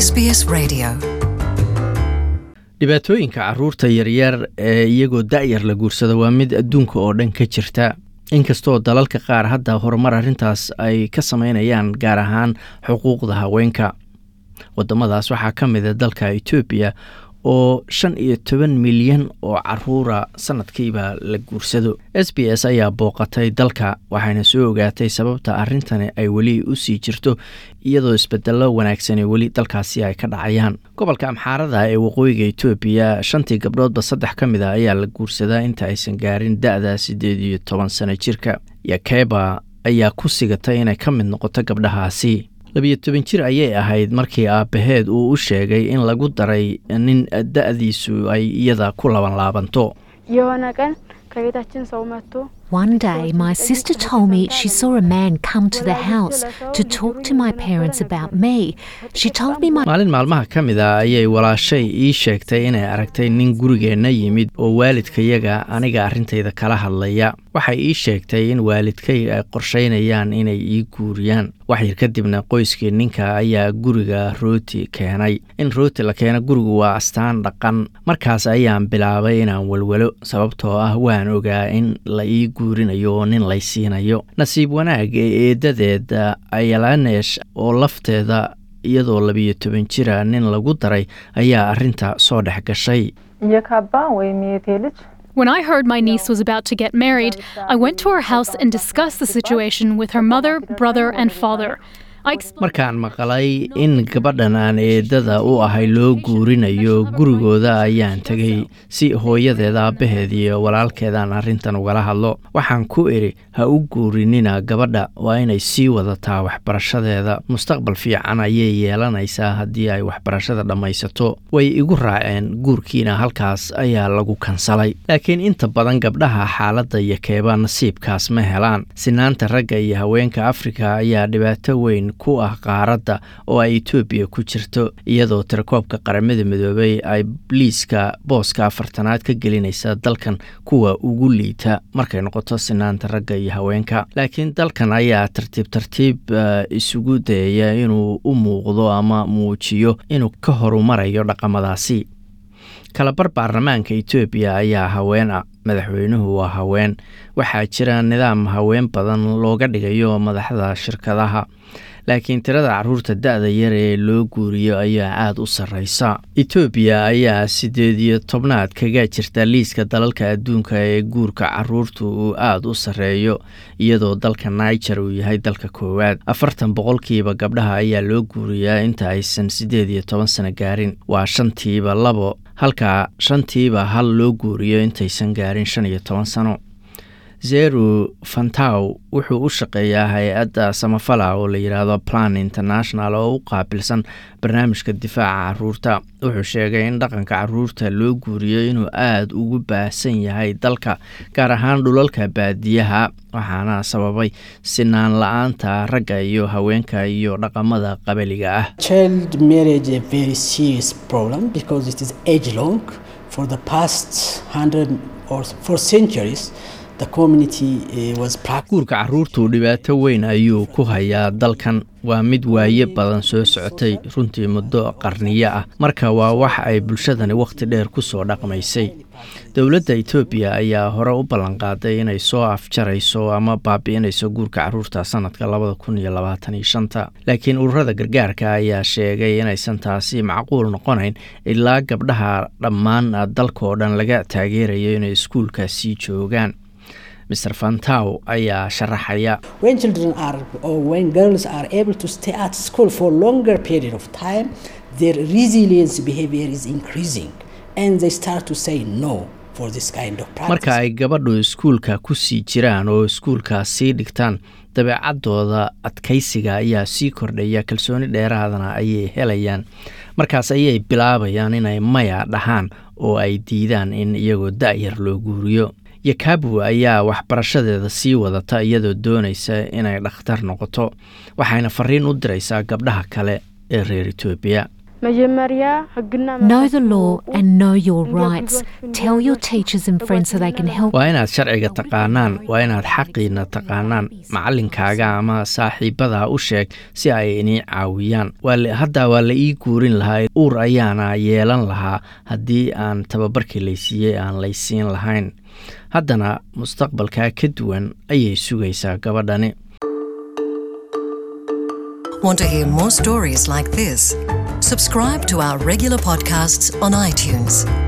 SBS Radio. dhibaatooyinka carruurta yaryar ee iyagoo da'yar la guursado waa mid adduunka oo dhan ka jirta inkastoo dalalka qaar hadda horumar arrintaas ay ka samaynayaan gaar ahaan xuquuqda haweenka. waddamadaas waxaa ka mid a dalka Ethiopia oo 15 milyan oo carruura sanadkiiba la guursado. SBS ayaa booqatay dalka waxayna soo ogaatay sababta arrintani ay weli u sii jirto iyadoo isbedello wanaagsan weli dalkaasi ay ka dhacayaan. gobolka Amxaarada ee waqooyiga Ethiopia 5 gabdhoodba 3 ka mid ah ayaa la guursadaa inta aysan gaarin da'da 18 sano jirka. Yakeba ayaa ku sigatay inay ka mid noqoto gabdhahaasi. 12 jir ayay ahayd markii aabaheed uu u sheegay in lagu daray nin da'diisu ay iyada ku laabanto. One day, my sister told me she saw a man come to the house to talk to my parents about me. She told me maalin maalmaha ka mid ah ayay walaashay ii sheegtay inay aragtay nin gurigeenna yimid oo waalidkayaga aniga arrintayda kala hadlaya. waxay ii sheegtay in waalidkay ay qorsheynayaan inay ii guuriyaan. wax yar kadibna qoyskii ninka ayaa guriga rooti keenay. in rooti la keeno gurigu waa astaan dhaqan. markaas ayaan bilaabay inaan walwalo sababtoo ah waan ogaa in la ii guurinayo oo nin lay siinayo. nasiib wanaag ee eedadeeda Ayalanesh oo lafteeda iyadoo 12 jira nin lagu daray ayaa arrinta soo dhex gashay. When I heard my niece was about to get married, I went to her house and discussed the situation with her mother, brother, and father. markaan maqalay in gabadhan aan eedada u ahay loo guurinayo gurigooda ayaan tegay si hooyadeeda aabaheed iyo walaalkeedaan arrintan ugala hadlo. waxaan ku idhi ha u guurinina gabadha waa inay sii wadataa waxbarashadeeda. mustaqbal fiican ayay yeelanaysaa haddii ay waxbarashada dhammaysato. way igu raaceen guurkiina halkaas ayaa lagu kansalay. laakiin inta badan gabdhaha xaaladda Yakeba nasiibkaas ma helaan. sinaanta ragga iyo haweenka Afrika ayaa dhibaato weyn ku ah qaaradda oo ay Ethiopia ku jirto iyadoo tirakoobka qaramada midoobay ay liiska booska 4aad ka gelinaysa dalkan kuwa ugu liita markay noqoto sinaanta ragga iyo haweenka. laakiin dalkan ayaa tartiib isugu dayaya inuu u muuqdo ama muujiyo inuu ka horumarayo dhaqamadaasi. kalabar baarlamaanka Ethiopia ayaa haween ah. madaxweynuhu waa haween. waxaa jira nidaam haween badan looga dhigayo madaxda shirkadaha. laakiin tirada carruurta da'da yar ee loo guuriyo ayaa aad u sarreysa. Ethiopia ayaa 18aad kaga jirta liiska dalalka adduunka ee guurka carruurtu uu aad u sarreeyo iyadoo dalka Niger uu yahay dalka koowaad. 40% gabdhaha ayaa loo guuriyaa inta aysan 18 sano gaarin. waa 5 halka 5 loo guuriyo intaysan gaarin 15 sano. Zeru Fantau wuxuu u shaqeeyaa hay'adda samafala oo la yiraahdo Plan International oo u qaabilsan barnaamijka difaaca carruurta. wuxuu sheegay in dhaqanka carruurta loo guuriyo inuu aad ugu baahsan yahay dalka gaar ahaan dhulalka baadiyaha waxaana sababay sinaan la'aanta ragga iyo haweenka iyo dhaqamada qabaliga ah. Child marriage is a very serious problem because it is age long for the past 100 or for centuries. guurka carruurtu dhibaato weyn ayuu ku hayaa dalkan. waa mid waaye badan soo socotay runtii muddo qarniyo ah. marka waa wax ay bulshadani waqti dheer ku soo dhaqmaysay. dowladda Ethiopia ayaa hore u ballan qaaday inay soo afjarayso ama baabi'inayso guurka carruurta sanadka 2025. laakiin ururada gargaarka ayaa sheegay inaysan taasi macquul noqonayn ilaa gabdhaha dhammaan dalkoo dhan laga taageerayo inay iskuulka sii joogaan. Mr. Fantau ayaa sharaxaya. When children are or when girls are able to stay at school for longer period of time, their resilience behavior is increasing and they start to say no for this kind of practice. marka ay gabadhu iskuulka ku sii jiraan oo iskuulka sii dhigtaan dabeecadooda adkaysiga ayaa sii kordhaya. kalsooni dheeraadana ayay helayaan. markaas ayay bilaabayaan inay maya dhahaan oo ay diidaan in iyagoo da'yar loo guuriyo. Yakabu ayaa waxbarashadeeda sii wadata iyadoo doonaysa inay dhakhtar noqoto. waxayna fariin u diraysaa gabdhaha kale ee reer Ethiopia. Know the law and know your rights. Tell your teachers and friends so they can help. waa inaad sharciga taqaanaan, waa inaad xaqiina taqaanaan, macallinkaaga ama saaxiibada u sheeg si ay inii caawiyaan. Hadda waa la ii guurin lahaa, uur ayaana yeelan lahaa haddii aan tababarkii laysiiyey aan laysiin lahayn. haddana mustaqbalkaa ka duwan ayay sugaysaa gabadhani. Want to hear more stories like this? Subscribe to our regular podcasts on iTunes.